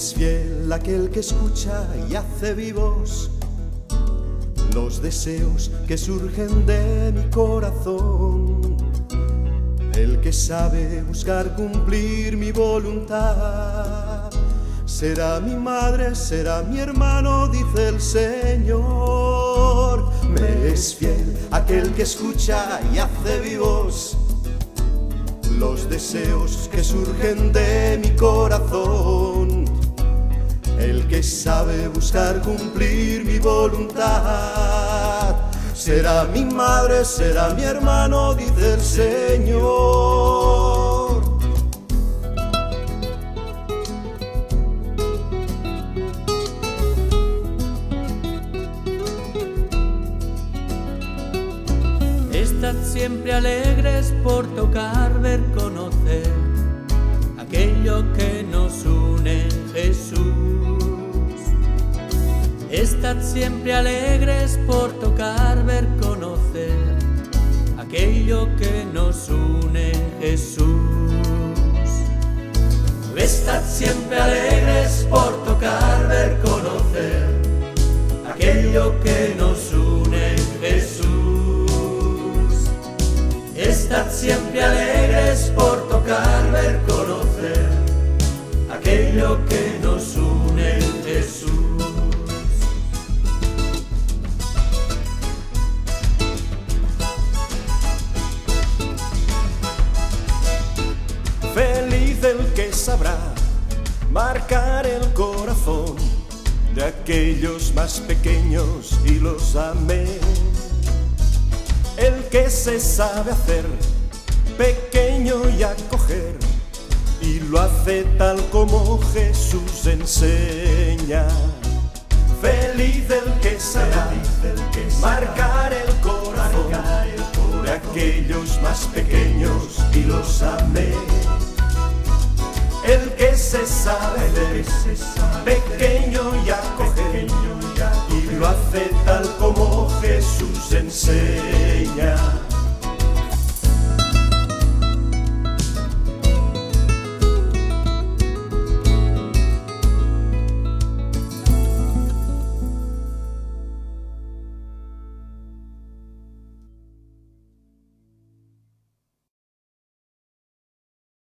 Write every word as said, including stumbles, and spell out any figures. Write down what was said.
Es fiel aquel que escucha y hace vivos los deseos que surgen de mi corazón. El que sabe buscar cumplir mi voluntad. Será mi madre, será mi hermano, dice el Señor. Me es fiel aquel que escucha y hace vivos los deseos que surgen de mi corazón. El que sabe buscar cumplir mi voluntad. Será mi madre, será mi hermano, dice el Señor. Estad siempre alegres por tocar, ver, conocer aquello que nos une en Jesús. Estad siempre alegres por tocar, ver, conocer aquello que nos une en Jesús. Estad siempre alegres por tocar, ver, conocer aquello que nos une en Jesús. Estad siempre alegres por tocar, ver, conocer aquello que nos une en Jesús. Feliz el que sabrá marcar el corazón de aquellos más pequeños y los amé. El que se sabe hacer pequeño y acoger y lo hace tal como Jesús enseña. Feliz el que sabrá marcar el corazón de aquellos más pequeños y los amé. El que se sabe hacer pequeño y acoger y lo hace tal como Jesús enseña.